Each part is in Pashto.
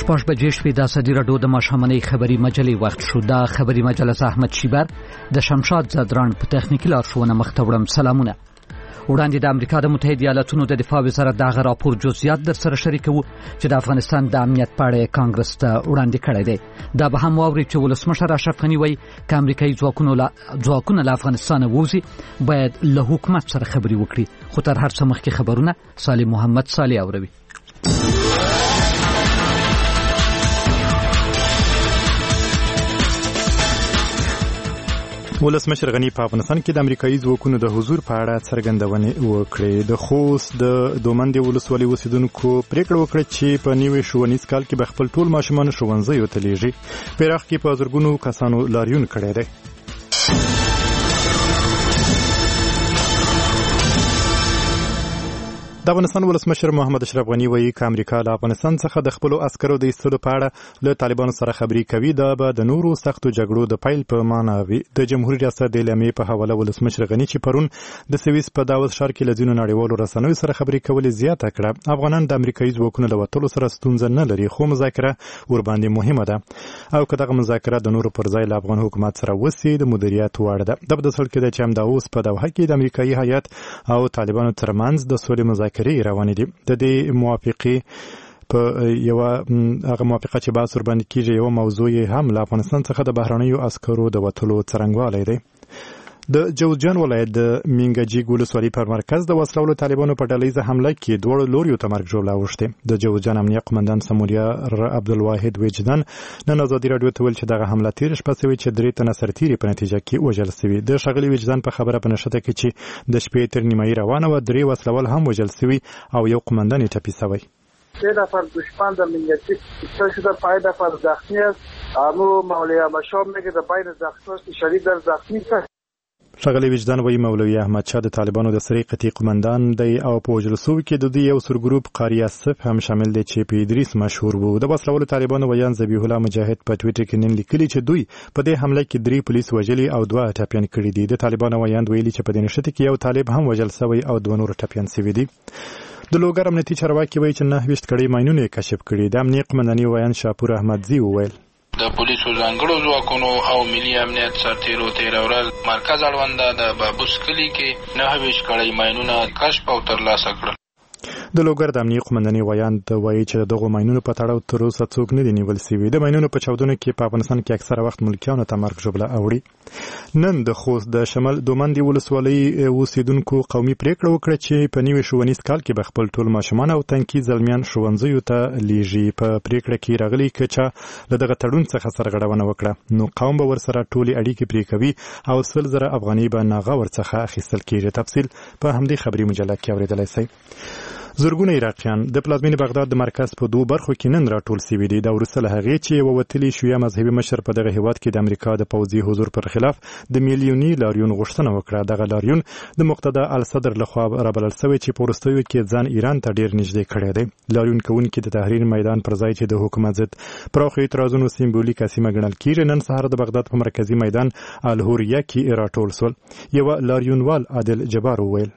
شپږ بجې شوې د ازادي راډیو د ماښامنۍ خبري مجلې وخت شو. دا خبري مجله احمد شیبر د شمشاد زدران په تخنیکي لارښوونه مخته وړم. سلامونه. وړاندې د امریکا د متحده ایالاتونو د دفاع وزارت دغه راپور جزئیات در سره شریکو چې د افغانستان د امنیت په اړه کانګرس ته وړاندې کړی دی. دا به هم واوري چې ولسمشر اشرف غني وایي چې امریکایي ځواکونه له افغانستان ووځي باید له حکومت سره خبرې وکړي. خو تر هر څه مخکې خبرونه صالح محمد صالح اوروي. ولسمشر غني په افغانستان کې د امریکایي ځواکونو د حضور په اړه څرګندونې وکړې. د خوست د دومندې ولسوالۍ اوسیدونکو پریکړه وکړه چې په نوي ښوونیز کال کې به خپل ټول ماشومان ښوونځیو ته لیږي. په عراق کې په زرګونو کسانو لاریون کړی دی. د افغانستان ولسمشر محمد اشرف غني وایي چې امریکا له افغانستان څخه د خپل عسکرو د ایستلو په اړه له طالبانو سره خبرې کوي. دا به د نورو سختو جګړو د پیل په معنا وي. د جمهوریت ریاست د اعلامیې په حواله ولسمشر غني چې پرون د سویس په داوود ښار کې له ځینو نړیوالو رسنیو سره خبرې کولې زیاته کړه. افغانان د امریکایي ځواکونو له وتلو سره ستونزه نه لري، خو مذاکره ورباندې مهمه ده او که دغه مذاکره د نورو پر ځای له افغان حکومت سره وسي د مدیریت وړ ده. د بدسل کې د چې همدا اوس په دوحه کې د امریکایي هیات او طالبانو ترمنځ د سولې مذاکرې روانې دي. د دې موافقې په یو هغه موافقه چې باس ورباندې کیږي یو موضوع هم له افغانستان څخه د بهرنیو عسکرو د وتلو څرنګوالی دی. د جوزجان ولایت د مینګجیګ ولسوالۍ پر مرکز د وسلوالو طالبانو په ډلهیزه حمله کې دوه لوریو ته مرګ ژوبله اوښتې. د جوزجان امنیه قومندان سمولیار عبدالواحد وجدان نن ازادي راډیو ته ویل چې دغه حمله تېره شپه سوې چې 3 تنه سرتیري په نتیجه کې وژل سوي. د ښاغلي وجدان په خبره په نښته کې چې د شپې تر نیمایي روانه وه 3 وسلوال هم وژل سوي او یو قومندان یې ټپي سوی. 3 نفر دشمن در مینگجیک کشته شده، 5 نفر زخمی است. امو مولوی احمدشاه میگه در بین زخمیان شدید در زخمی است. ښاغلي وجدان وایي مولوي احمد شاه د طالبانو د سرې قطعي قومندان دی او په وژل سوي کې د دوی یو سرګروپ قاري اسف هم شامل دی چې په ادریس مشهور وو. د وسلوالو طالبانو ویان ذبیح الله مجاهد په ټویټر کې نن لیکلي چې دوی په دې حمله کې 3 پولیس وژلي او 2 ټپیان کړي دي. د طالبانو ویان ویلي چې په دې نښته کې یو طالب هم وژل سوی او 2 نور ټپیان سوي دي. د لوګر امنیتي چارواکي وایي چې 9 کړي ماینونه کشف کړي. د امنیه قومنداني ویان شاپور احمدزي وویل د پولیسو ځانګړو ځواکونو او ملي امنیت سرتیرو تېره ورځ مرکز اړونده د بابوس کلي کې 9 کړۍ ماینونه کشف او ترلاسه کړل. د لوګر د امنیه قومنداني ویان وایي چې دغه ماینونو په تړاو تر اوسه څوک نه دي نیول سوي. د ماینونو په چاودنو کې په افغانستان کې اکثره وخت ملکیانو ته مرګ ژوبله اوړي. نن د خوست د شمال دومندې ولسوالۍ اوسیدونکو قومي پریکړه وکړه چې په نوي ښوونیز کال کې به خپل ټول ماشومان او تنکي زلمیان ښوونځیو ته لیږي. په پریکړه کې راغلي که چا له دغه تړون څخه سرغړونه وکړه نو قوم به ورسره ټولې اړیکې پرې کوي او 100,000 افغانۍ به ناغه ورڅخه اخیستل کېږي. تفصیل په همدې خبري مجله کې اورېدلی شئ. زرګونه عراقیان د پلازمینې بغداد د مرکز په 2 برخو کې نن راټول سوي دي. دا وروسته له هغې چې یوه وتلي شیعه مذهبي مشر په دغه هیواد کې د امریکا د پوځي حضور پر خلاف د میلیوني لاریون غوښتنه وکړه. دغه لاریون د مقتدا الصدر لخوا رابلل سوی چې په وروستیو کې ځان ایران ته ډیر نږدې کړی دی. لاریون کوونکي د تحریر میدان پر ځای چې د حکومت ضد پراخو اعتراضونو سمبولیکه سیمه ګڼل کېږي نن سهار د بغداد په مرکزي میدان الهوریه کې راټول سول. یوه لاریونوال عادل جبار وویل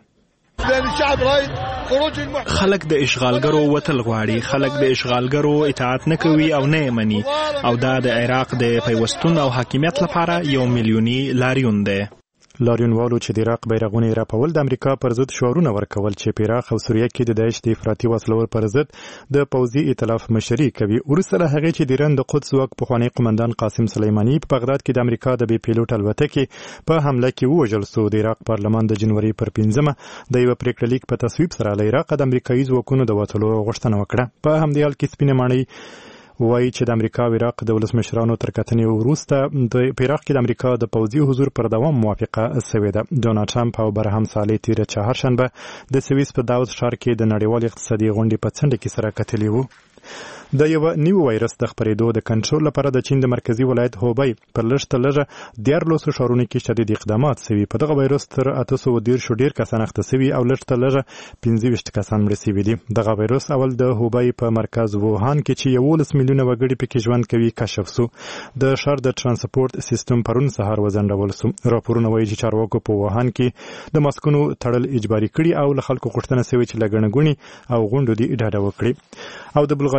خلک د اشغالګرو وتل غواړي، خلک د اشغالګرو اطاعت نه کوي او نه یې مني او دا د عراق د پیوستون او حاکمیت لپاره یو میلیوني لاریون دی. لاریونوالو چې د عراق بیرغونه یې راپول د امریکا پر ضد شعارونه ورکول چې په عراق او سوریه کې د داعش د افراطي وسلو پر ضد د پوځي ائتلاف مشري کوي. وروسته له هغې چې د ایران د قدس واک پخوانی قومندان قاسم سلیماني په بغداد کې د امریکا د بې پیلوټ الوتکې په حمله کې ووژل سو. د عراق پارلمان د جنوري پر 5 د یو پریکړه لیک په تصویب سره له عراق د امریکایي ځواکونو د وتلو غوښتنه وکړه. په همدې حال کې سپینه ماڼۍ وایي چې د امریکا او عراق د ولسمشرانو تر کتنې وروسته په عراق کې د امریکا د پوځي حضور پر دوام موافقه شوې ده. ډونالډ ټرمپ او برهم صالح تېره چهارشنبه د سویس په داوود ښار کې د نړیوال اقتصادي غونډې په څنډه کې سره کتلي وو. د یو نوي وایرس د خپرېدو د کنټرول لپاره د چین د مرکزي ولایت هوبی په لږ 14 ښارونو کې شدید اقدامات سوي. په دغه وایرس تر 810 ډیر کسان اخته سوي او لږ 15 کسان مړه سوي دي. دغه وایرس اول د هوبی په مرکز ووهان کې چې 11 میلیونه وګړي پکې ژوند کوي کشف سو. د ښار د ترانسپورت سیستم پرون سهار وځنډول سو. راپورونه وایي چې چارواکو په ووهان کې د ماسکونو تړل اجباري کړي او له خلکو غوښتنه سوي چې له ګڼه ګوڼې او غونډو دې ډډه وکړي. او د بلغاریا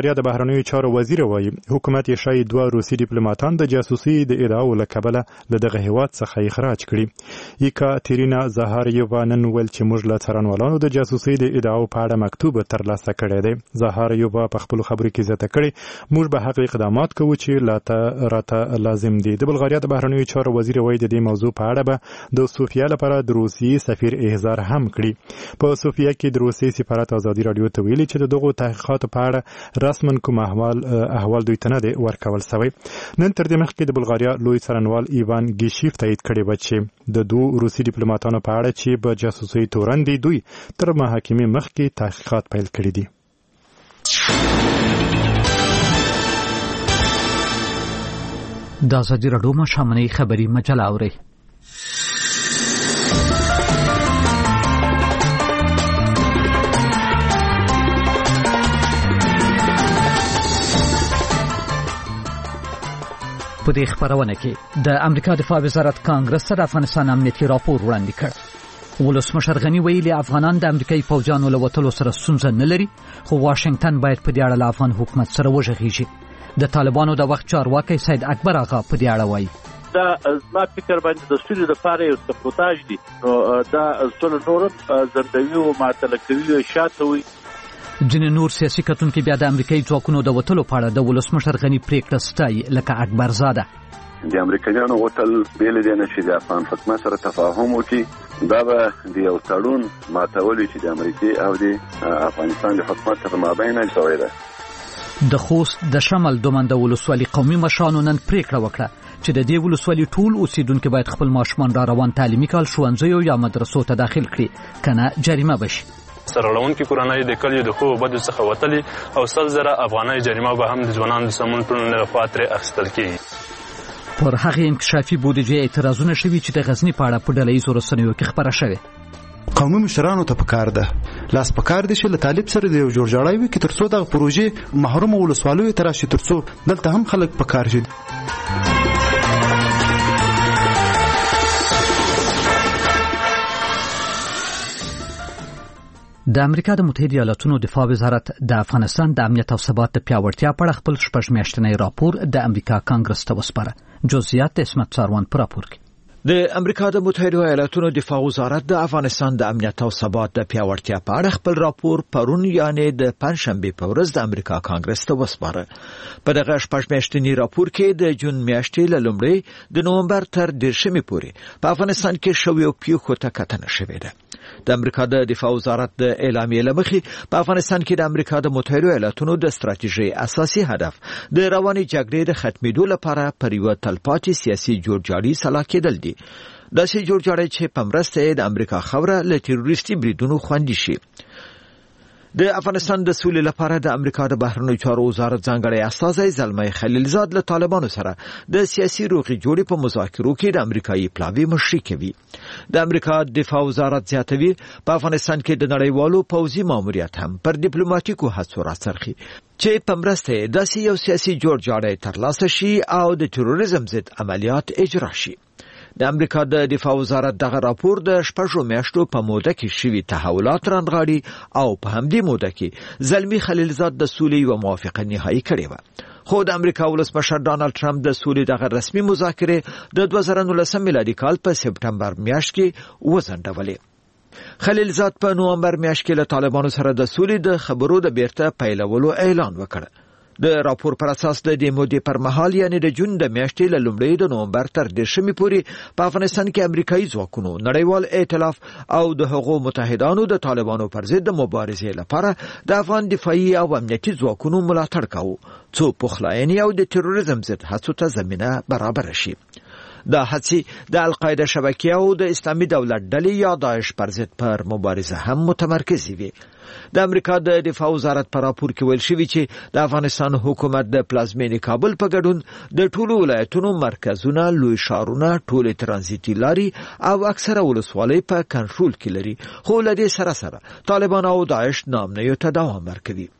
بلغاریا د بهرنیو چارو وزیر وایي حکومت یې شاید 2 روسي ډیپلوماټان د جاسوسي د ادعاو له کبله له دغه هیواد څخه اخراج کړي. یکاترینا زاهاریووا نن ویل چې موږ له څارنوالانو د جاسوسي د ادعاو په اړه مکتوب ترلاسه کړی دی. زاهاریووا په خپل خبرو کې زیاته کړې موږ به هغه اقدامات کوو چې راته لازم دي. د بلغاریا د بهرنیو چارو وزیر وایي د دې موضوع په اړه به د صوفیا لپاره د روسي سفیر احضار هم کړي. په صوفیا کې د روسي سفارت ازادي رادیو ته ویلي چې دغه تحقیقات په اړه رسمن کوم احوال دوی ته نه دی ورکول شوی. نن تر دې مخکې د بلغاریا لوی څارنوال ایوان ګیشیف تایید کړی و چې د 2 روسي ډیپلوماټانو په اړه چې په جاسوسي تورن دي دوی تر محاکمې مخکې تحقیقات پیل کړي دي. د ازادي رادیو مشامنۍ خبری مجله اوري. په دې خبرونه کې د امریکا دفاع وزارت کانګرس ته د افغانستان امنیتي راپور وړاندې کړ. ولسمشر غني ویلي افغانان د امریکایي پوځیانو له وتلو سره ستونزه نه لري خو واشنگټن باید په دې اړه له افغان حکومت سره وغږیږي. د طالبانو د وخت چارواکي سید اکبر آغا په دې اړه وایي دا زما فکر باندې د سولې لپاره یو سپورتاژ دی. دا سولې نور زندوی او معطل کوي او شاته وي. ځینې نور سیاسي کتونکي بیا د امریکایي ځواکونو د وتلو په اړه د ولسمشر غني پریکړه ستایي لکه اکبر زاده. د امریکایانو وتل بیل دي نه چې د افغان حکومت سره تفاهم وکړي دا به د یو تړون ماتول چې د امریکای او د افغانستان د حکومت په مابین شوی ده. د خوست د شمال دومند ولسوالي قومي مشرانو نن پریکړه وکړه چې د دې ولسوالي ټول اوسیدونکو باید خپل ماشومان را روان تعلیمي کال ښوونځیو یا مدرسو ته داخل کړي کنه جریمه بشي. سرلونکو کورنۍ د کلیو د خو بد څخه وتلي او 100,000 افغانۍ جریمه به هم د ځوانانو د سمون ټولنې لخوا ترې اخیستل کیږي. پر هغه انکشافي بودیجه اعتراضونه شوي چې د غزنی په اړه په ډلهییزو رسنیو کې خبره شوې. قومي مشرانو ته پکار ده لاس پکار دي چې له طالب سره د یو جوړجاړی وي کې ترڅو د پروژې محروم ولسوالیو ته راشي ترڅو دلته هم خلک پکار شي. د امریکا د متحده ایالاتونو دفاع وزارت د افغانستان د امنیت او ثبات د پیاوړتیا په اړه خپل 6 میاشتنی راپور د امریکا کانګرس ته وسپاره. جزئیات اسمت ساروان پر راپور کې. د امریکا د متحده ایالاتونو دفاع وزارت د افغانستان د امنیت او ثبات د پیاوړتیا په اړه خپل راپور پرون یعنی د پنځشنبه په ورځ د امریکا کانګرس ته وسپاره. په دغه 6 میاشتنی راپور کې د جون میاشتې له لومړۍ د نومبر تر 10 پورې په افغانستان کې شویو پیښو ته کتنه شوې ده. د امریکا د دفاع وزارت د اعلامیې لمخې په افغانستان کې د امریکا د متحده ایالاتونو د ستراتیژي اساسي هدف د رواني جګړې د ختمېدو لپاره پر یو تلپاتې سیاسي جوړجاړي سلا کېدل دي. داسې جوړجاړی چې په مرسته د امریکا خوره له تروریستي بریدونو خوندي شي. د افغانستان د سولې لپاره د امریکا د بهرنیو چارو وزارت ځانګړی استازی زلمي خلیلزاد له طالبانو سره د سیاسي روغې جوړې په مذاکرو کې د امریکایي پلاوی مشري کوي. د امریکا دفاع وزارت زیاتوي په افغانستان کې د نړیوالو پوځي ماموریت هم پر ډیپلوماټیکو هڅو راڅرخي چې په مرسته داسې یو سیاسي جوړجاړی ترلاسه شي او د تروریزم ضد عملیات اجرا شي. د امریکا د دفاع وزارت دغه راپور د 6 میاشتو په موده کې شوي تحولات رانغاړي او په همدې موده کې زلمي خلیلزاد د سولې یو موافقه نهایی کړې و. خو د امریکا ولسمشر ډانلډ ټرمپ د سولې دغه رسمي مذاکرې د 2019 میلادي کال په سپټمبر میاشت کې وځنډولې. خلیلزاد په نومبر میاشت کې له طالبانو سره د سولې د خبرو د بیرته پیلولو اعلان وکړ. د راپور پر اساس د دې مودې پر مهال یعنی د جون د میاشتې له لومړۍ د نومبر تر 10 پورې په افغانستان کې امریکایي ځواکونو نړیوال ائتلاف او د هغو متحدانو د طالبانو پر ضد د مبارزې لپاره د افغان دفاعي او امنیتي ځواکونو ملاتړ کاوه څو پخلاینې او د تروریزم ضد هڅو ته زمینه برابر شي. دا هڅې د القاعده شبکې او د اسلامي دولت ډلې یا داعش پر ضد پر مبارزه هم متمرکز وي. د امریکا د دفاع وزارت په راپور کې ویل شوی چې د افغانستان حکومت د پلازمینې کابل په ګډون د ټولو ولایتونو مرکزونه لوی ښارونه ټولې ترانزیتي لاري او اکثره ولسوالۍ په کنټرول کې لري خو له دې سره طالبان او داعش نامنیو ته دوام ورکوي.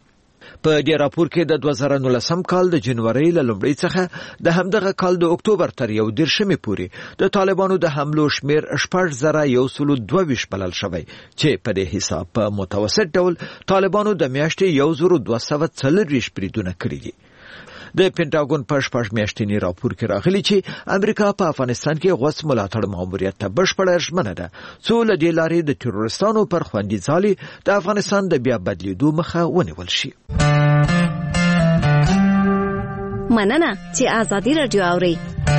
په دې راپور کې د 2019 کال د جنوري له لومړۍ څخه د همدغه کال د اکتوبر تر 11 پورې د طالبانو د حملو شمیر 6,122 بلل شوی چې په دې حساب په متوسط ډول طالبانو د میاشتې 1,240 بریدونه کړي دي. د پینټاګون په شپږ میاشتنی راپور کې راغلی چې امریکا په افغانستان کې غوڅ ملاتړ ماموریت ته بشپړه ژمنه ده څو له دې لارې د تروریستانو پر خوندي ځالې د افغانستان د بیا بدلیدو مخه ونیول شي. مننه چې آزادي رادیو اوري.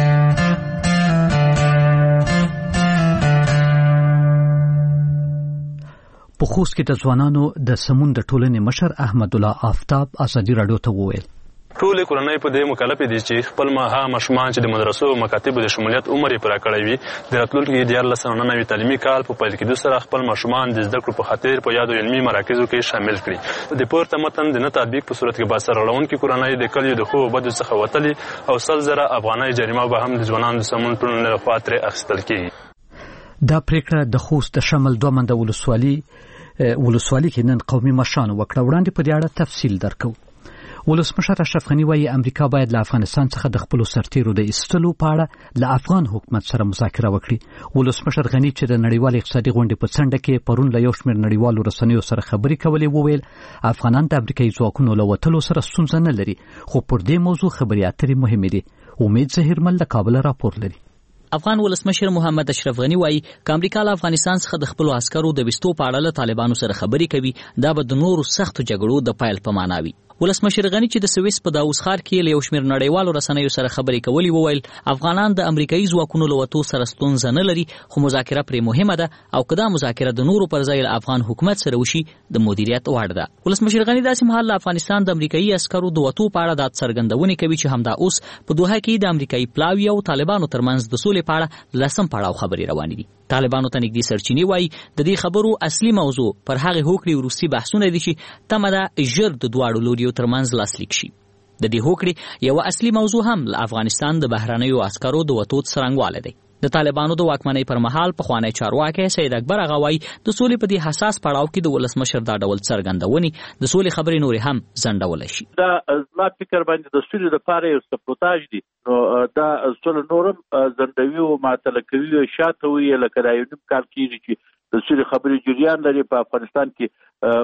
په خوست کې د ځوانانو د سمون د ټولنې مشر احمد الله آفتاب آزادي رادیو ته وویل ټولې کورنۍ په دې مکلفې دي چې خپل ماشومان چې د مدرسو او مکاتبو د شمولیت عمر یې پوره کړی وي د راتلونکي 2019 تعلیمي کال په پیل کېدو سره خپل ماشومان د زده کړو په خاطر په یادو علمي مراکزو کې شامل کړي. د پورته متن د نه تطبیق په صورت کې به سره اړوونکې کورنۍ د کلیو د ښو بدو څخه وتلي او 100,000 افغانۍ جریمه به هم د ځوانانو د سمون ټولنې لخوا ترې اخیستل کېږي. دا پریکړه د خوست د شمال 2 منده ولسوالي کې نن قومي مشرانو وکړه. وړاندې په دې اړه تفصیل درکو. ولسمشر اشرف غنی وايي امریکا باید له افغانستان څخه د خپل سرتیرو د ایستلو په اړه له افغان حکومت سره مذاکره وکړي. ولسمشر غنی چې د نړیوال اقتصادي غونډې په څنډه کې پرون له یو شمېر نړیوالو رسنیو سره خبرې کولې وویل افغانان د امریکایي ځواکونو له وتلو سره ستونزه نه لري خو پر دې موضوع خبرې اترې مهمې دي. امید ظهیرمل له کابل راپور لري. افغان ولسمشر محمد اشرف غنی وايي ک امریکا له افغانستان څخه د خپل عسکرو د وستو په اړه له طالبانو سره خبرې کوي دا به د نورو سختو جګړو د پایل په معنا وي. ولسمشر غنی چې د سویس په داوس ښار کې له یو شمېر نړیوالو رسنیو سره خبرې کولې وویل افغانان د امریکایي ځواکونو له وتو سره ستونزه نه لري خو مذاکره پرې مهمه ده او که دا مذاکره د نورو پر ځای له افغان حکومت سره وشي د مدیریت وړ ده. ولسمشر غنی داسې مهال له افغانستان د امریکایي عسکرو د وتو په اړه د څرګندونې کوي چې همدا اوس په دوحه کې د امریکایي پلاوي او طالبانو ترمنځ د سولې په اړه لسم پړاو خبرې روانې دي. طالبانو ته نږدې سرچینې وایي د دې خبرو اصلي موضوع پر هغه هوکړې وروستي بحثونه دي چې تمه ده ژر د دواړو لوریو ترمنځ لاسلیک شي. د دې هوکړې یو اصلي موضوع هم له افغانستان د بهرنیو عسکرو د وتو څرنګوالی دی. د طالبانو د واکمنۍ پر مهال پخوانی چارواکی سید اکبر اغا وایي د سولې په دې حساس پړاو کې د ولسمشر دا ډول څرګندونې د سولې خبرې نورې هم ځنډولی شي. دا زما فکر باندې د سولې لپاره یو سپورتاژ دی نو دا سولې نورم ځنډوي او معطله کوي او شاته وي لکه دا یو نیم کال کېږي چې د سولې خبرې جریان لري. په افغانستان کې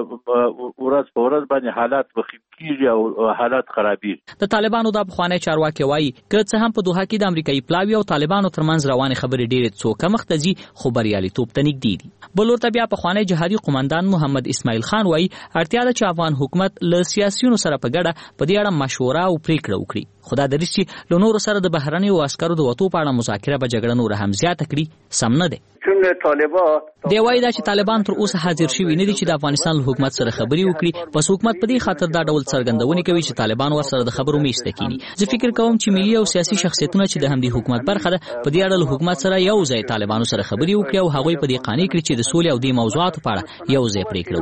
ورځ په ورځ باندې حالات وخیم کېږي او حالات خرابېږي. د طالبانو دا پخوانی چارواکی وایي که څه هم په دوحه کې د امریکایي پلاوي او طالبانو ترمنځ روانې خبرې ډېرې څو کمښته ځي خو بریالیتوب ته نږدې دي. بل ورته بیا پخوانی جهادي قومندان محمد اسماعیل خان وایي اړتیا ده چې افغان حکومت له سیاسیونو سره په ګډه په دې اړه مشوره او پریکړه وکړي. خو دا دریځ چې له نورو سره د بهرنیو عسکرو د وتو په اړه مذاکره به جګړه نوره هم زیاته کړي سم نه دی. دی وایي دا چې طالبان تر اوسه حاضر شوي نه دي چې د افغانستان له حکومت سره خبرې وکړي. پس حکومت په دې خاطر دا ډول څرګندونې کوي چې طالبان ورسره د خبرو میز ته کینی. زه فکر کوم چې ملي او سیاسي شخصیتونه چې د همدې حکومت برخه ده په دې اړه له حکومت سره یو ځای طالبانو سره خبرې وکړي او هغوی په دې قانع کړي چې د سولې او دې موضوعاتو په اړه یو ځای پریکړه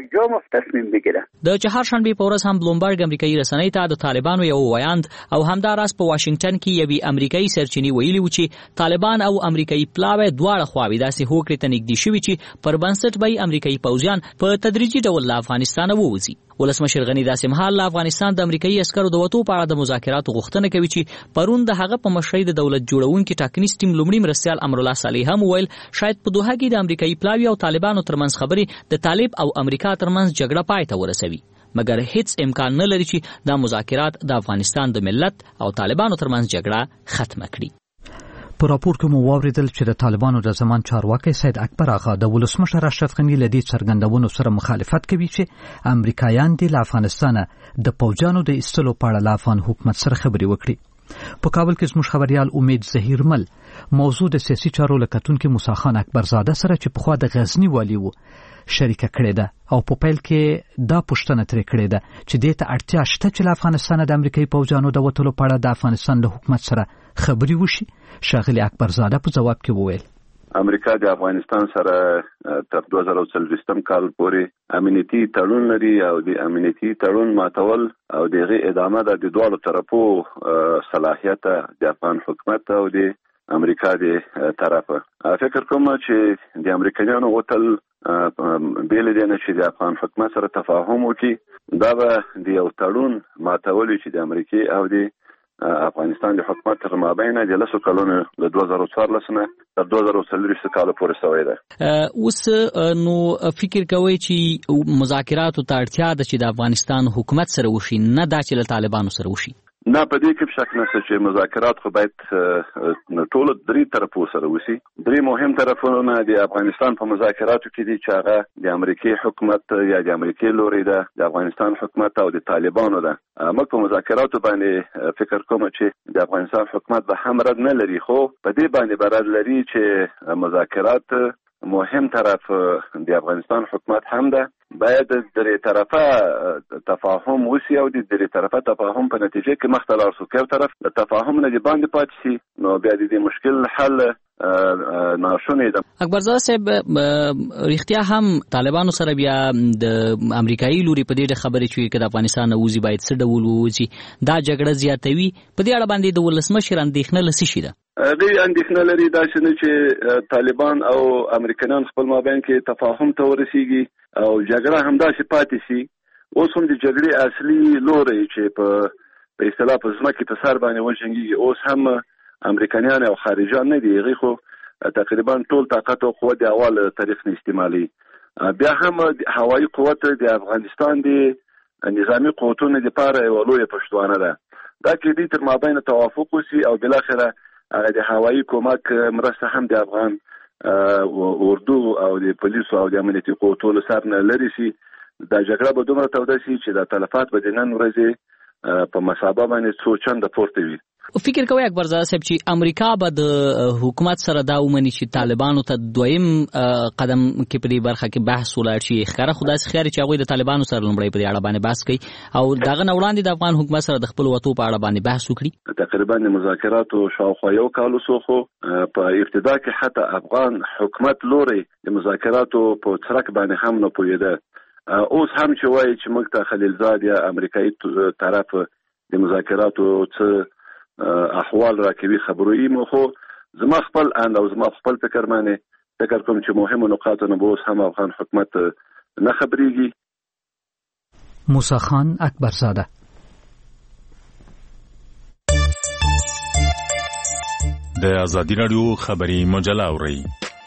وشي. د چهارشنبې په ورځ هم بلومبرګ امریکایي رسنۍ ته د طالبانو یو ویاند او همداراز په واشنگټن کې یوې امریکایي سرچینې ویلي و چې طالبان او امریکایي پلاوی دواړه خواوې داسې هوکړې ته نږدې شوي چې پر بنسټ به امریکایي پوځیان په تدریجي ډول له افغانستانه ووځي. ولسمشر غنی داسې مهال له افغانستان د امریکایي عسکرو د وتو په اړه د مذاکراتو غوښتنه کوي چې پرون د هغه په مشرۍ د دولت جوړونکي ټاکنیز ټیم لومړي مرستیال امرالله صالح هم وویل شاید په دوحه کې د امریکایي پلاوي او طالبانو ترمنځ خبرې د طالب او امریکا ترمنځ جګړه پای ته ورسوي مګر هیڅ امکان نه لري چې دا مذاکرات د افغانستان د ملت او طالبانو ترمنځ جګړه ختمه کړي. په راپور کې مو واوریدل چې د طالبانو د زمان چارواکي سید اکبر اغا د ولسمشر اشرف غنی له دې څرګندونو سره مخالفت کوي چې امریکایان د افغانستان د پوځیانو د ایستلو په اړه له افغان حکومت سره خبرې وکړي. په کابل کې زموږ خبريال امید ظهیرمل موضوع د سیاسي چارو لکتونکو موسی خان اکبرزاده سره چې په خوا د غزنی والی وو شریکه کړې ده او په پیل کې دا پوښتنه ترې کړې ده چې دې ته اړتیا شته چې له افغانستان د امریکایي پوځیانو د وتلو په اړه د افغانستان له حکومت سره خبرې وشي. ښاغلي اکبرزاده په جواب کې وویل امریکا د افغانستان سره تر 2040 کال پورې امنیتي تړون لري او د امنیتي تړون ماتول او دغه ادامه د دوه طرفو صلاحیت د افغان حکومت او د امریکا د طرفه. فکر کوم چې د امریکایانو وتل بیل دي نه چې د افغان حکومت سره تفاهم وکړي، دا به د یو تړون ماتول چې د امریکای او د افغانستان د حکومت تر مابین د 10 کلونو له 2014 نه تر 2040 کال پورې شوی دی. اوس نو فکر کوي چې مذاکرات ته اړتیا ده چې د افغانستان حکومت سره وشي، نه دا چې له طالبانو سره وشي؟ نه، په دې کې شک نشته چې مذاکرات خو باید ټول درې طرفو سره وشي. درې مهم طرفونه د افغانستان په مذاکراتو کې دي چې هغه د امریکای حکومت یا د امریکای لوري ده، د افغانستان حکومت او د طالبانو ده. موږ په مذاکراتو باندې فکر کوم چې د افغانستان حکومت به هم رد نه لري، خو په دې باندې به رد لري چې مذاکرات مهم طرف د افغانستان حکومت هم ده، باید درې طرفه تفاهم وشي او د درې طرفه تفاهم په نتیجه کې مخته لاړ شي. یو طرف د تفاهم نه باندې پاتې شي، نو بیا د مشکل حل ناشونی ده. اکبرزاده صاحب، رښتیا هم طالبانو سره بیا د امریکایي لوري په دې خبرې چې د افغانستان نوځي باید څه ډول ووځي، دا جګړه زیاتوي. په دې اړه باندې د ولسمشر اندېښنه لسی شي ده؟ دې اندېښنه لري دا چې طالبان او امریکایان خپل مابین کې تفاهم ته ورسیږي او جګړه همداسې پاتې شي. اوس هم د جګړې اصلي لوري چې په اصطلاح په ځمکه په سر باندې وجنګي، اوس هم امریکایان او خارجان نه دي، هغه خو تقریبا ټول طاقت او قوت د اول تاریخ نه استعمالي. بیا هم هوایي قوت د افغانستان د نظامی قوتونو لپاره یو لوی پښتوانه ده. دا کې دې تر مابین توافق وشي او بل اخره هغه د هوایي کومک مرسته هم د افغان اردو او د پولیسو او د امنیتي قوتونو سره نه لري شي. دا جګړه به دومره توده شي چې د تلفات به د نن ورځې په مسابقه باندې څو چنده پورته وي. فکر کوي اکبرزاده صاحب چې امریکا به د حکومت سره دا ومني چې طالبانو ته دویم قدم کې په دې برخه کې بحث ولاړ شي؟ ښکاره خو داسې ښکاري چې هغوی د طالبانو سره لومړی په دې اړه باندې بحث کوي او دغه نه وړاندې د افغان حکومت سره د خپل وتو په اړه باندې بحث وکړي. تقریبا د مذاکراتو شاوخوا یو کال وشو، خو په ابتدا کې حتی افغان حکومت لوري د مذاکراتو په څرک باندې هم نه پوهېده. اوس هم چې وایي چې موږ ته خلیلزاد یا امریکایي طرف د مذاکراتو څه احوال راکوي خبروي، مو خو زما خپل اند او زما خپل فکر باندې فکر کوم چې مهمو نقاطو نه به اوس هم افغان حکومت نه خبريږي. موسی خان اکبرزاده. د ازادي رادیو خبري مجله اوري.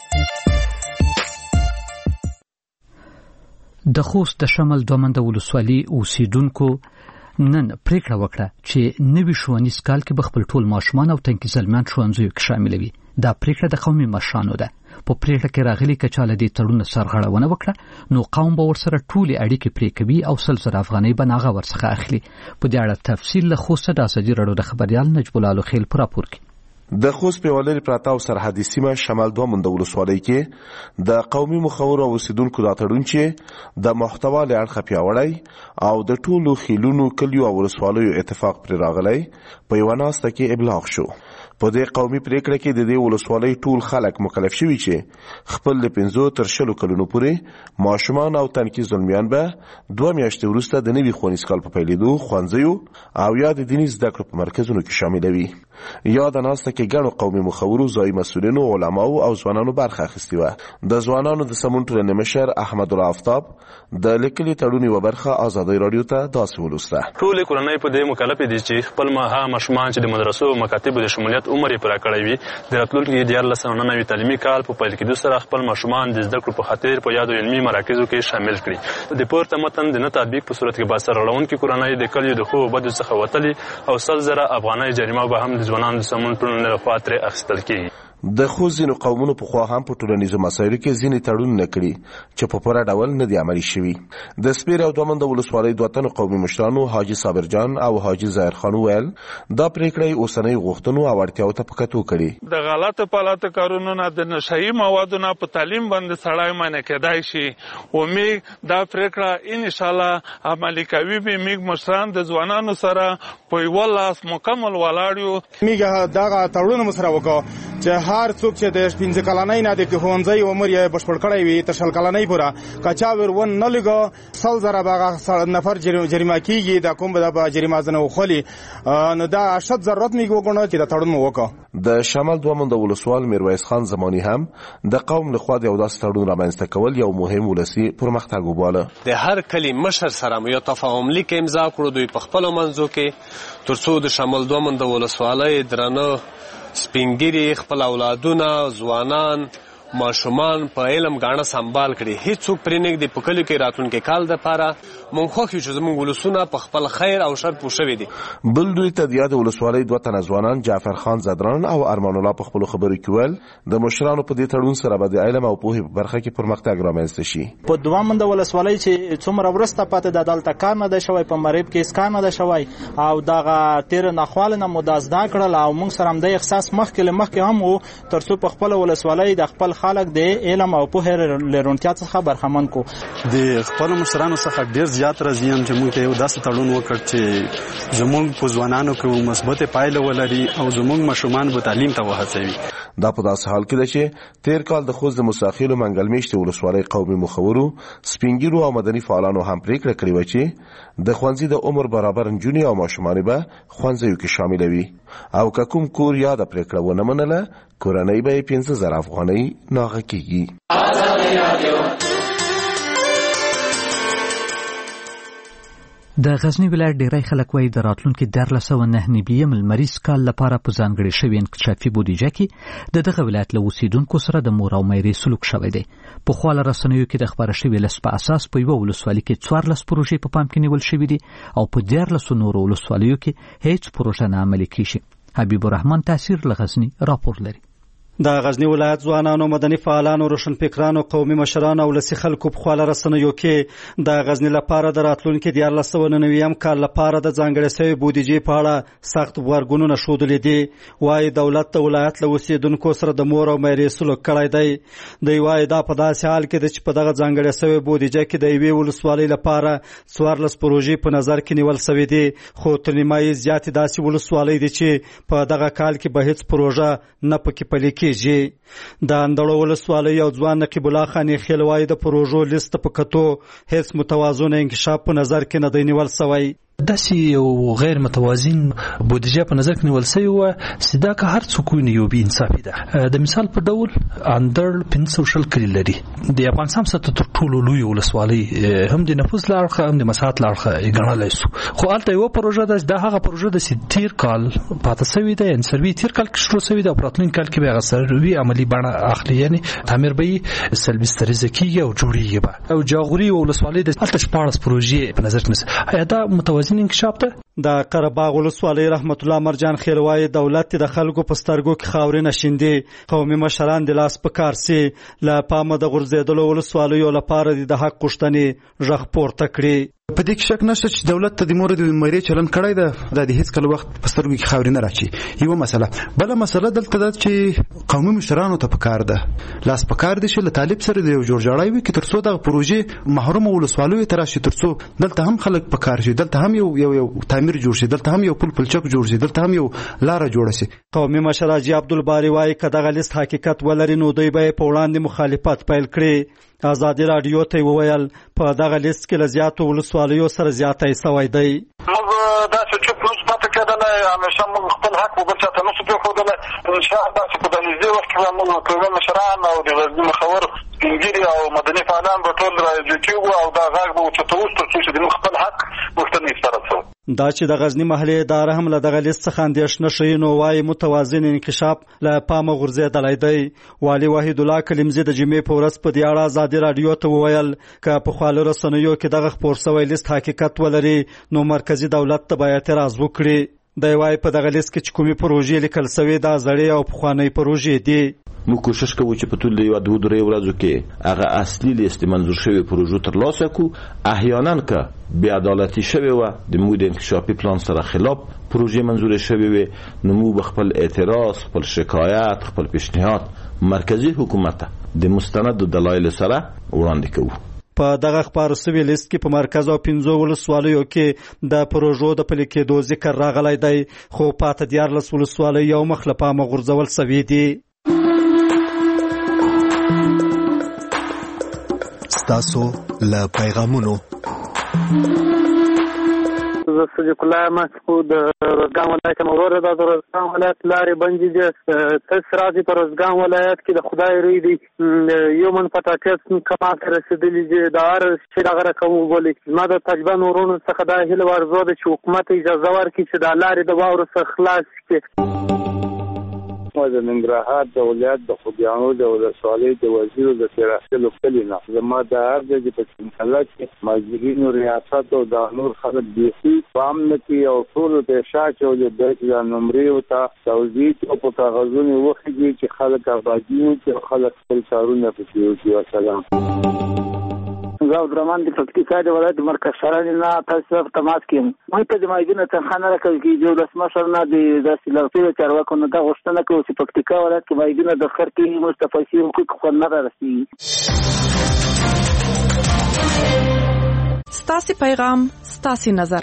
د خوست د شمال دومند ولسوالۍ اوسیدونکو نن پریکړه وکړه چې نوي ښوونیز کال کې به خپل ټول ماشومان او تنکي زلمیان ښوونځیو کې شاملوي. دا پریکړه د قومي مشرانو ده. په پریکړه کې راغلي که چا له دې تړون سرغړونه وکړه نو قوم به ورسره ټولې اړیکې پرې کوي او 100,000 افغانۍ به هغه ورڅخه اخلي. په دې اړه تفصیل له خوست د ازادي راډیو د خبريال نجیب الله خیل پر راپور کې. د خوست په ولر پراته او سرحدي سیمه شمال دومند ولسوالۍ کې د قومي مخور او اوسیدونکو د تړون چې د محتوا له اړخه پیاوړی او د ټولو خیلونو کلیو او ولسوالیو اتفاق پر راغلی په یو ناسته کې ابلاغ شو. په دې قومي پریکړه کې د دې ولسوالۍ ټول خلک مکلف شوي چې خپل له 15 تر 20 کلونو پورې ماشومان او تنکي زلمیان به 2 میاشتې وروسته د نوي ښوونیز کال په پیلېدو ښوونځیو او یا د دیني زده کړو په مرکزونو کې شاملوي. یا د ناسته کې ګڼو قومي مخورو، ځایي مسؤلینو، علماو او ځوانانو برخه اخیستې وه. د ځوانانو د سمون ټولنې مشر احمد الله آفتاب د لیکلي تړون یوه برخه ازادي راډیو ته داسې ولوسته. ټولې کورنۍ په دې مکلفې دي چې خپل ماشومان چې د مدرسو او مکاتبو د شمولیت عمر یې پوره کړی وي د راتلونکي 1499 تعلیمي کال په پیل کېدو سره خپل ماشومان د زده کړو په خاطر په یادو علمي مراکزو کې شامل کړي. د پورته متن د نه تطبیق په صورت کې به سرغړونکي کورنۍ د کلیو د ښو بدو څخه وتلي او 100,000 افغانۍ جریمه به هم د ځوانانو د سمون ټولنې لخوا ترې اخیستل کېږي. د خوست ځینو قومونو په خوا هم په ټولنیزو مسایلو کې ځینې تړونونه کړي چې په پوره ډول نه دي عملي شوي. د سپیر او دومند ولسوالۍ دوه تنو قومي مشرانو حاجي صابر جان او حاجي ظاهر خان وویل دا پریکړه اوسنۍ غوښتنو او اړتیاو ته په کتو کړي. د غلطو پلاتو کارونو نه د نشهیي موادو نه په تعلیم باندې سړی منع کېدای شي. ومیږ دا پریکړه ان شاء الله عملي کوي. به میږ مشران د ځوانانو سره په یو لاس مکمل ولاړ یو. میږ دا تړون مسره وکړو چې هر څوک چې د 15 کلنۍ نه د ښوونځي عمر یې بشپړ کړی وي تر 20 کلنۍ پورې کچا ور ون نه لګو 100,000 باغ نفر جریمه کیږي د کوم د جریمه زنه وخلی نو دا اشد ضرورت میګو غوڼه چې د تړون مو وکړه. د شمال دوه منده ولسوال میرویس خان زمانی هم د قوم لخوا د یو داسې تړون رامنځته کول یو مهم ولسي پرمختګ وباله. د هر کلی مشر سره یو تفاهم لیک امضا کړو دوی په خپل منځو کې ترڅو د شمال دوه منده ولسوالۍ درنه سپینګری خپل اولادونه ځوانان ماشومان په علم غاڼه سنبال کړي. هیڅوک پرې نګدي په کلیو کې راتلونکي کال د پاره مونږ خوښ یو چې زموږ ولسونه په خپل خیر او شر پوښوي دي. بل دوی ته د یاد ولسوالۍ دوه تنه ځوانان جعفر خان زدران او ارمان الله په خپل خبرو کې ول د مشرانو په دې تړون سره به د علم او پوهې په برخه کې پرمختګ رامنځته شي. په دوه منده ولسوالۍ چې څومره ورسته پاتې د عدالت کار نه ده شوی، په مریب کې اسکان نه ده شوی او دغه تیر نخوال نه مدازدا کړل او موږ سره هم د احساس مخکې هم وو ترڅو په خپل ولسوالۍ د خپل خلک د علم او پوهې لرونتیا څخه برخمن کو. د خپل مشرانو څخه ډیر زیات راضي یم چې موږ یو داسې تړون وکړ چې زموږ په ځوانانو کې مثبت پایله ولري او زموږ ماشومان به تعلیم ته وهڅوي. دا په داسې حال کې ده چې تیر کال د خوست د مساخیلو منګل میشتې ولسوالۍ قومي مخورو سپینګیرو او مدني فعالانو هم پریکړه کړې وه چې د ښوونځي د عمر برابر نجونې او ماشومانې به ښوونځیو کې شاملوي او که کوم کور یاده پریکړه ونه منله کورنۍ به یې 15,000 افغانۍ ناغه کېږي. د غزنی ولایت ډیری خلک وایي د راتلونکي 1409 لمریز کال لپاره په ځانګړې شوې انکشافي بودیجه کې د دغه ولایت له اوسیدونکو سره د مور او میرې سلوک شوی دی. په خواله رسنیو کې د خبره شوې لست په اساس په یوه ولسوالۍ کې 14 پروژې په پام کې نیول شوې دي او په 14 نورو ولسوالیو کې هیڅ پروژه نه عملي کیږي. حبیب الرحمن تاثیر له غزنی راپور لري. د غزنی ولایت ځوانانو، مدني فعالانو، روشنفکرانو، قومي مشرانو او ولسي خلکو په خواله رسنیو کې د غزنی لپاره د راتلونکي 1409 کال لپاره د ځانګړې شوې بودیجې په اړه سخت غبرګونونه ښودلي دي. وايي دولت د ولایت له اوسیدونکو سره د مور او میرې سلوک کړی دی. دوی وايي دا په داسې حال کې ده چې په دغه ځانګړې شوې بودیجه کې د یوې ولسوالۍ لپاره 14 پروژې په نظر کې نیول شوې دي، خو تر نیمایي زیاتې داسې ولسوالۍ دي چې په دغه کال کې به هیڅ پروژه نه پکې پلي کېږي. د اندړو ولسوالۍ یو ځوان نقیب الله خان خیل وايي د پروژو لیست په کتو هیڅ متوازن انکشاف په نظر کې نه دی نیول شوی. داسې یو غیر متوازن بودیجه په نظر کې نیول شوی وه چې دا که هر څوک ویني یو بې انصافي ده. د مثال په ډول اندړ 500 کلي لري، د افغانستان څخه تر ټولو لوی ولسوالۍ هم د نفوس له اړخه هم د مساحت له اړخه ګڼلی سو، خو هلته یوه پروژه ده دا هغه پروژه ده چې تیر کال پاته شوې ده، یعنې سروي تیر کال کې شروع شوې ده او په راتلونکي کال کې به هغه سروي عملي بڼه اخلي، یعنې تعمیر به یې سلبستریزه کېږي او جوړېږي به. او جاغوري ولسوالۍ ده هلته 14 پروژې په نظر کې نیسي. آیا دا متوازن انکشاف ده؟ د قرهباغ ولسوالۍ رحمت الله مرجان خیل وايي دولت د خلکو په سترګو کې خاورې نشیندي، قومي مشران د لاس په کار سي له پامه د غورځېدلو ولسوالیو لپاره د حق غوښتنې غږ پورته کړي. په دې کې شک نشته چې دولت ته د مور د میرې چلن کړی ده د هیڅ کله وخت په سترګو کې خاورې نه راچی. یو مسله بل مسله دلته ده چې قومي مشرانو ته پکار ده لاس پکار دي چې له طالب سره د جوړجاړی وي کې ترڅو د پروژې محروم ولسوالیو تراشي، ترڅو دلته هم خلک پکار شي، دلته هم یو تعمیر جوړ شي، دلته هم یو پلچک جوړ شي، دلته هم یو لار جوړ شي. قومي مشر حاجی عبدالباری وايي که دغه لیست حقیقت ولري نو دوی به په وړاندې مخالفت پیل کړي. ازادي رادیو ته وویل په دغه لیست کې له زیاتو ولسوالیو سره زیاتی سوی دی. موږ داسې چوپ نوس پاتې کېدلی، همیشه موږ خپل حق به بل چاته نسو پرېښودلی. انشاءالله داسې په د نږدې وخت کې به موږ قومي مشران او د غزني مخور سپینګیري او مدني فعالان به ټول راجع کېږو او دا غږ به اوچتوو تر څو چې د موږ خپل حق غوښتنې سپارل شو. دا چې د غزنی محلي اداره هم له دغه لیست څخه اندېښنه ښیي نو وايي متوازن انکشاف له پامه غورځېدلی دی. والي وحید الله کلیمزي د جمعې په ورځ په دې اړه ازادي رادیو ته وویل که په خواله رسنیو کې دغه خپور شوی لیست حقیقت ولري نو مرکزي دولت ته باید اعتراض وکړي. دی وايي په دغه لیست کې چې کومې پروژې لیکل شوې دا زړې او پخوانۍ پروژې دي. موږ کوشش کوو چې په ټول یو 2-3 ورځو کې هغه اصلي لیست منظور شوی پروژو ترلاسه کړو. احیانا که بې عدالتي شوی و د موږ د انکشافي پلان سره خلاف پروژې منظور شوی وي نو موږ خپل اعتراض، خپل شکایت، خپل پیشنهاد مرکزی حکومت د مستند دلایل سره وړاندې کوو. په دغه خبر سوي لیست کې په مرکز او 15 ولسوالیو کې د پروژو د پلي کېدو ذکر راغلی دی، خو پاته 14 ولسوالیو یو مخ له پامه غورځول شوي دي. ستاسو له پیغامونو. زه صدیق الله مسعود روزګان ولایت مورور د روزګان ولایت لارې بندې دي تاسو راځي په روزګان ولایت کې د خدای روی دی یو من پټاټس کمال رسیدلی دي د هر شي دغه کوم بولی ما د تجربه نورونو څخه د هله ورزو د حکومت اجازه ورکړي چې د لارې د واورو څخه خلاص کړي. د ننګرهار د ولایت د خوږیاڼو د ولسوالۍ د وزیر د تیراخیلو کلینا زما د هر ځای په سمحله کې ماجرینو ریاست او د نور خلک بیخي فام نکي او ټول د شاچ او د دغه نمرې او ته توضیح او په کاغذونو وخیږي چې خلک آبادی او چې خلک خپل کارونه کوي. والسلام. زه درمان د پکتیکا د ولایت مرکز شهراني نه تاسو تماس کوم. مې ته د ماجینه څخه خانه راکړي چې د ولسمشر نه د داسې لغتي چارواکو نه دا غوښتنه کوي چې پکتیکا ولایت کې ماجینه د خر کې مستفیدي حقوق خو نه راسي. ستاسو پیغام ستاسو نظر.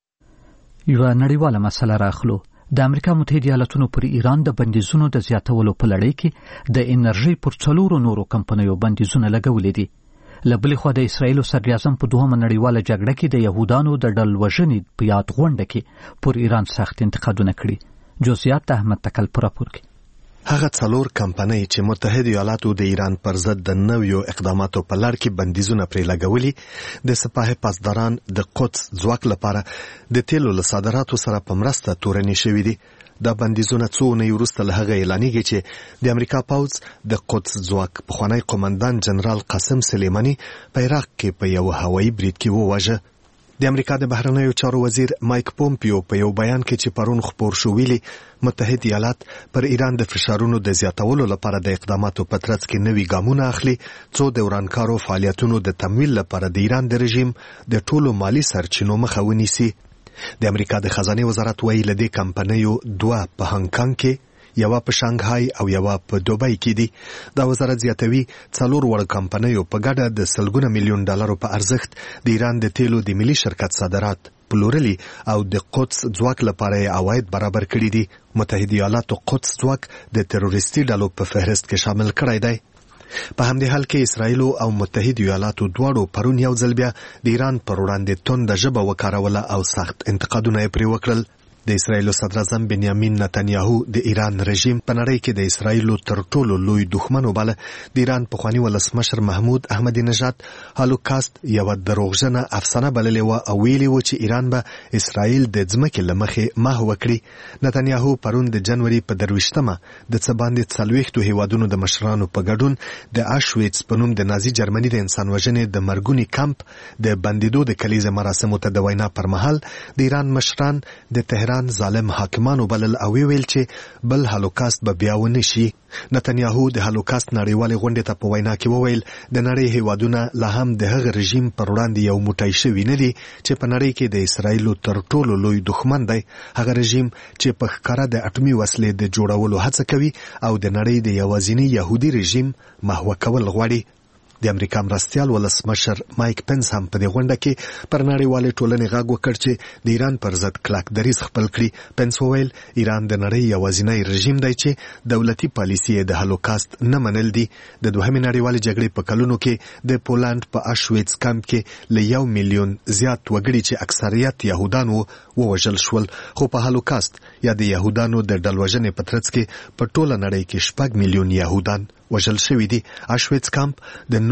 یو نړیواله مسله راخلو. د امریکا متحده ایالاتونو پر ایران د بندیزونو د زیاتولو په لړۍ کې د انرژي پر 4 نورو کمپنیو بندیزونه لګولې دي. لبلې خو د اسرایل صدر اعظم په دوهمه نړیواله جګړه کې د يهودانو د ډل وژنې په یاد غونډه کې پر ایران سخت انتقادونه کړي. جزئیات احمد تکل پرپور کې. هغه 4 کمپنۍ چې متحده ایالاتو د ایران پر ضد د نویو اقداماتو په لړ کې بندیزونه پرې لګولي د سپاه پاسداران د قدس ځواک لپاره د تیلو له صادراتو سره په مرسته تورنې شوې دي. دا بندیزونه څو نه وروسته له هغه اعلانېږي چې د امریکا پوځ د قدس ځواک پخوانی قومندان جنرال قاسم سلیمانی په عراق کې په یو هوایي برید کې وواژه. د امریکا د بهرنیو چارو وزیر مایک پومپیو په یو بیان کې چې پرون خبر شو ویلي متحده ایالات پر ایران د فشارونو د زیاتولو لپاره د اقداماتو په ترڅ کې نوي ګامونه اخلي څو د ورانکارو فعالیتونو د تمویل لپاره د ایران د رژیم د ټولو مالی سرچینو مخه ونیسي. د امریکا د خزانه وزارت ویل د کمپنیو 2 په هانګ کانګ کې یو په شانګهای او یو په دوبۍ کې دي. دا وزارت زیاتوي 4 وړ کمپنیو په ګډه د $100 میلیون په ارزښت د ایران د تیلو د ملي شرکت صادرات پلورلي او د قدس ځواک لپاره عواید برابر کړي دي. متحده ایالاتو قدس ځواک د تروریستي ډلو په فهرست کې شامل کړی دی. په همدې حال کې اسرائیل او متحده ایالاتو دواړو پرون یو ځل بیا د ایران پر وړاندې توند ژبه وکاروله او سخت انتقادونه یې پرې وکړل. د اسرائیل صدر اعظم بنیامین نتنیاهو د ایران رژیم په نړۍ کې د اسرائیل تر ټولو لوی دښمن وباله. د ایران پخوانی ولسمشر محمود احمدی نژاد هالوکاست یو دروغجنه افسانه بللې و او ویلي و چې ایران به اسرائیل د ځمکې لمخې محو کړي. نتنیاهو پرون د جنوري په 23مه د څه باندې 40 هیوادونو د مشرانو په ګډون د اشویتس په نوم د نازي جرمني د انسان وژنې د مرګونی کمپ د بندیدو د کلیزه مراسمو ته د وینا پر مهال د ایران مشران د تهران ظالم حاکمانو بلل او ویل چې بل هالوکاست به بیا ونه شي. نتنیاهو د هالوکاست نړیوالې غونډې ته په وینا کې وویل د نړۍ هیوادونه لا هم د هغه رژیم پر وړاندې یو موټی شوي نه دي چې په نړۍ کې د اسرائیل تر ټولو لوی دښمن دی. هغه رژیم چې په ښکاره د اټومي وسلې د جوړولو هڅه کوي او د نړۍ د یوازینی يهودي رژیم محو کول غواړي. د امریکا مرستیال ولسمشر مایک پنس هم په دې غونډه کې پر نړیوالې ټولنې غږ وکړ چې د ایران پر ضد کلک دریځ خپل کړي. پنس وویل ایران د نړۍ یوازینی رژیم دی چې دولتي پالیسي د هالوکاست نه منل دي. د دوهمې نړیوالې جګړې په کلونو کې د پولند په اشویتس کمپ کې له 1 میلیون زیات وګړي چې اکثریت يهودان ووژل شول. خو په هالوکاست یا د يهودانو د ډلوژنې په ترڅ کې په ټوله نړۍ کې 6 میلیون يهودان وژل شوي دي. اشویتس کمپ د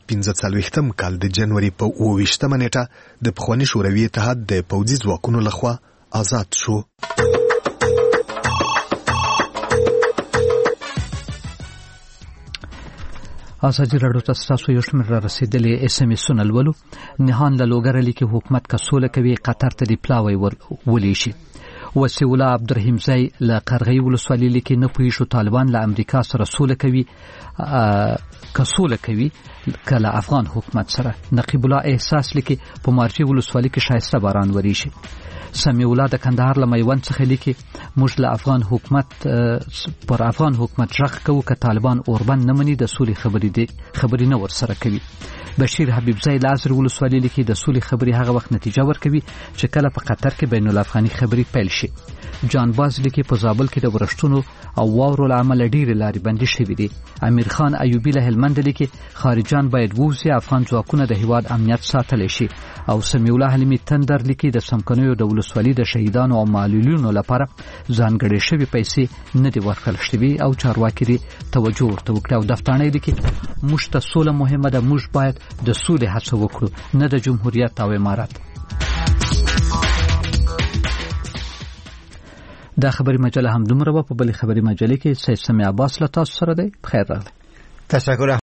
1945 کال د جنوري په 28مه نیټه د پخوانی شوروي اتحاد د پوځي ځواکونو لخوا آزاد شو. ازادي راډیو ته تاسو یو شمېر را رسیدلې اس ام اس ولولو. نهان له لوګر لیکي حکومت کسوله کوي قطر ته دی پلاوی ولې شي. وسی الله عبدالرحیم زئی له قرغې ولسوالۍ لیکي نه پوهیږو طالبان له امریکا سره سوله کوي کسوله کوي کله افغان حکومت سره. نقیب الله احساس لیکي په مارچي ولسوالۍ کې شایسته باران وریشي. سمیع الله د کندهار له میوند څخه لیکي موږ له افغان حکومت ژغ کوو که طالبان اوربند نه مني د سولې خبرې نه ورسره کوي. بشیر حبیبزی لازر ولسوالۍ لیکي د سولې خبرې هغه وخت نتیجه ورکوي چې کله په قطر کې بین الافغاني خبرې پیل شي. جان باز لیکي په زابل کې د ورښتونو او واورو له امله ډېرې لارې بندي شوې دي. امیر خان ایوبی له هلمند لیکي خارجان باید ووځي، افغان ځواکونه د هیواد امنیت ساتلی شي. او سمیع الله حلیمي تندر لیکي د څمکنیو د ولسوالۍ د شهیدانو او معلولینو لپاره ځانګړې شوې پیسې نه دي ورکړل شوي او چارواکي دې توجه ورته وکړي. او دفتانۍ لیکي موږ ته سوله مهمه ده، موږ باید د سولې هڅه وکړو، نه د جمهوریت او امارات. دا خبري مجله هم دومره په بلې خبري مجلې کې سید سمیع عباس له تاسو سره دی. بخیر راغلی. تشکر.